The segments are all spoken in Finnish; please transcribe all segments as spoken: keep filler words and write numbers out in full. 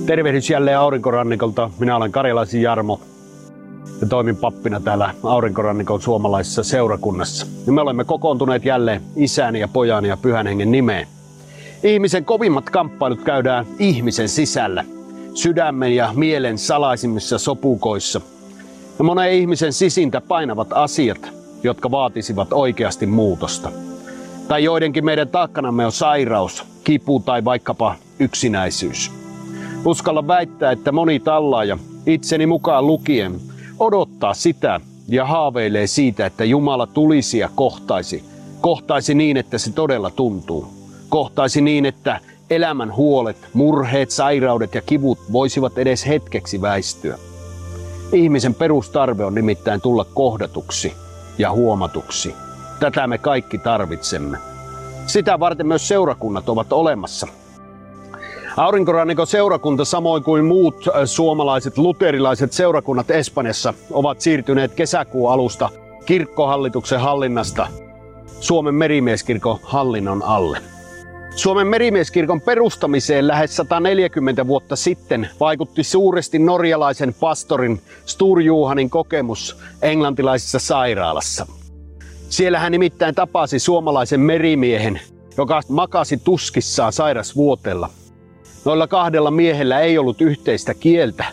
Tervehdys jälleen Aurinkorannikolta. Minä olen Karjalaisen Jarmo ja toimin pappina täällä Aurinkorannikon suomalaisessa seurakunnassa. Ja me olemme kokoontuneet jälleen Isän ja Pojan ja Pyhän Hengen nimeen. Ihmisen kovimmat kamppailut käydään ihmisen sisällä, sydämen ja mielen salaisimmissa sopukoissa. Ja monen ihmisen sisintä painavat asiat, jotka vaatisivat oikeasti muutosta. Tai joidenkin meidän taakkanamme on sairaus, kipu tai vaikkapa yksinäisyys. Uskalla väittää, että moni tallaaja, itseni mukaan lukien, odottaa sitä ja haaveilee siitä, että Jumala tulisi ja kohtaisi. Kohtaisi niin, että se todella tuntuu. Kohtaisi niin, että elämän huolet, murheet, sairaudet ja kivut voisivat edes hetkeksi väistyä. Ihmisen perustarve on nimittäin tulla kohdatuksi ja huomatuksi. Tätä me kaikki tarvitsemme. Sitä varten myös seurakunnat ovat olemassa. Aurinkorannikon seurakunta, samoin kuin muut suomalaiset luterilaiset seurakunnat Espanjassa, ovat siirtyneet kesäkuun alusta kirkkohallituksen hallinnasta Suomen merimieskirkon hallinnon alle. Suomen merimieskirkon perustamiseen lähes sata neljäkymmentä vuotta sitten vaikutti suuresti norjalaisen pastorin Sturjuhanin kokemus englantilaisessa sairaalassa. Siellä hän nimittäin tapasi suomalaisen merimiehen, joka makasi tuskissaan sairasvuoteella. Noilla kahdella miehellä ei ollut yhteistä kieltä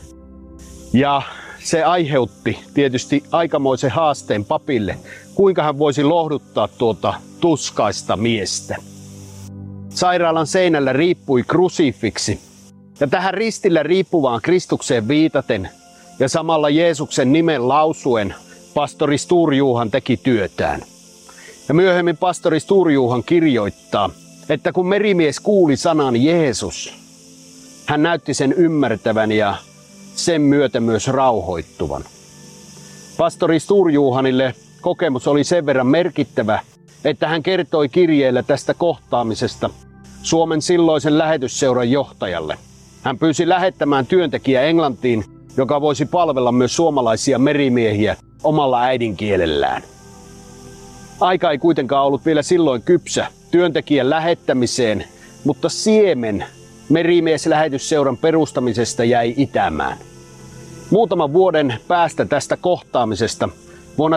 ja se aiheutti tietysti aikamoisen haasteen papille, kuinka hän voisi lohduttaa tuota tuskaista miestä. Sairaalan seinällä riippui krusifiksi ja tähän ristillä riippuvaan Kristukseen viitaten ja samalla Jeesuksen nimen lausuen pastori Sturjuhan teki työtään. Ja myöhemmin pastori Sturjuhan kirjoittaa, että kun merimies kuuli sanan Jeesus, hän näytti sen ymmärtävän ja sen myötä myös rauhoittuvan. Pastori Sturjuhanille kokemus oli sen verran merkittävä, että hän kertoi kirjeellä tästä kohtaamisesta Suomen silloisen lähetysseuran johtajalle. Hän pyysi lähettämään työntekijä Englantiin, joka voisi palvella myös suomalaisia merimiehiä omalla äidinkielellään. Aika ei kuitenkaan ollut vielä silloin kypsä työntekijän lähettämiseen, mutta siemen merimieslähetysseuran perustamisesta jäi itämään. Muutaman vuoden päästä tästä kohtaamisesta vuonna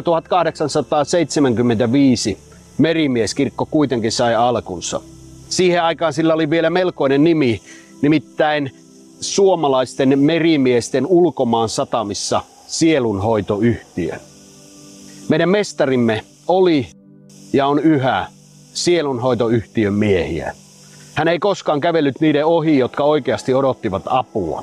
tuhatkahdeksansataaseitsemänkymmentäviisi merimieskirkko kuitenkin sai alkunsa. Siihen aikaan sillä oli vielä melkoinen nimi, nimittäin suomalaisten merimiesten ulkomaan satamissa sielunhoitoyhtiö. Meidän mestarimme oli ja on yhä sielunhoitoyhtiön miehiä. Hän ei koskaan kävellyt niiden ohi, jotka oikeasti odottivat apua.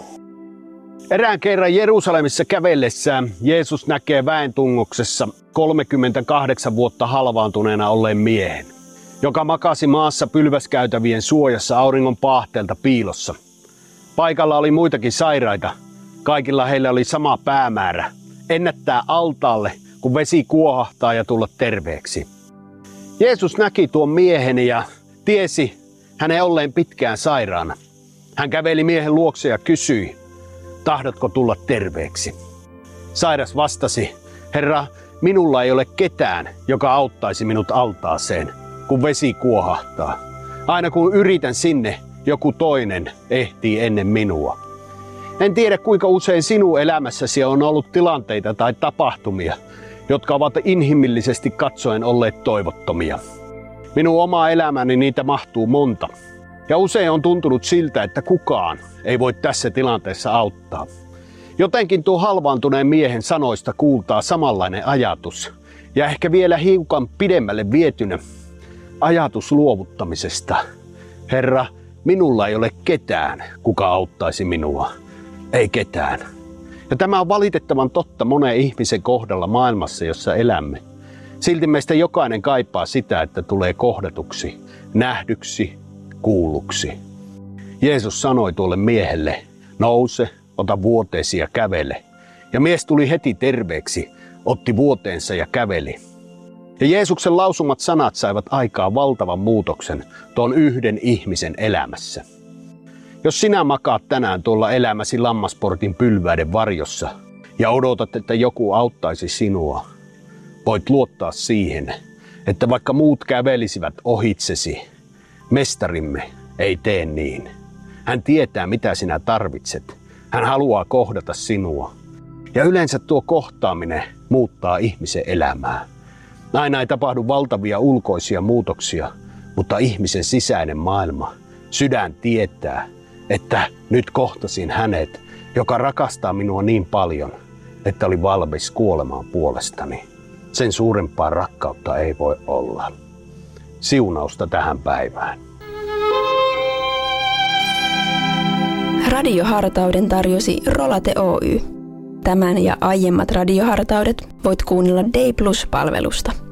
Erään kerran Jerusalemissa kävellessään Jeesus näkee väentungoksessa kolmekymmentäkahdeksan vuotta halvaantuneena olleen miehen, joka makasi maassa pylväskäytävien suojassa auringon paahteelta piilossa. Paikalla oli muitakin sairaita. Kaikilla heillä oli sama päämäärä: ennättää altaalle, kun vesi kuohahtaa, ja tulla terveeksi. Jeesus näki tuon miehen ja tiesi hänen olleen pitkään sairaana. Hän käveli miehen luokse ja kysyi, tahdotko tulla terveeksi? Sairas vastasi, Herra, minulla ei ole ketään, joka auttaisi minut altaaseen, kun vesi kuohahtaa. Aina kun yritän sinne, joku toinen ehtii ennen minua. En tiedä, kuinka usein sinun elämässäsi on ollut tilanteita tai tapahtumia, jotka ovat inhimillisesti katsoen olleet toivottomia. Minun oma elämäni niitä mahtuu monta. Ja usein on tuntunut siltä, että kukaan ei voi tässä tilanteessa auttaa. Jotenkin tuo halvaantuneen miehen sanoista kuultaa samanlainen ajatus. Ja ehkä vielä hiukan pidemmälle vietynä ajatus luovuttamisesta. Herra, minulla ei ole ketään, kuka auttaisi minua. Ei ketään. Ja tämä on valitettavan totta monen ihmisen kohdalla maailmassa, jossa elämme. Silti meistä jokainen kaipaa sitä, että tulee kohdatuksi, nähdyksi, kuulluksi. Jeesus sanoi tuolle miehelle, nouse, ota vuoteesi ja kävele. Ja mies tuli heti terveeksi, otti vuoteensa ja käveli. Ja Jeesuksen lausumat sanat saivat aikaan valtavan muutoksen tuon yhden ihmisen elämässä. Jos sinä makaat tänään tuolla elämäsi lammasportin pylväiden varjossa ja odotat, että joku auttaisi sinua, voit luottaa siihen, että vaikka muut kävelisivät ohitsesi, mestarimme ei tee niin. Hän tietää, mitä sinä tarvitset. Hän haluaa kohdata sinua. Ja yleensä tuo kohtaaminen muuttaa ihmisen elämää. Aina ei tapahdu valtavia ulkoisia muutoksia, mutta ihmisen sisäinen maailma, sydän tietää, että nyt kohtasin hänet, joka rakastaa minua niin paljon, että oli valmis kuolemaan puolestani. Sen suurempaa rakkautta ei voi olla. Siunausta tähän päivään. Radiohartauden tarjosi Rolate Oy. Tämän ja aiemmat radiohartaudet voit kuunnella Day Plus-palvelusta.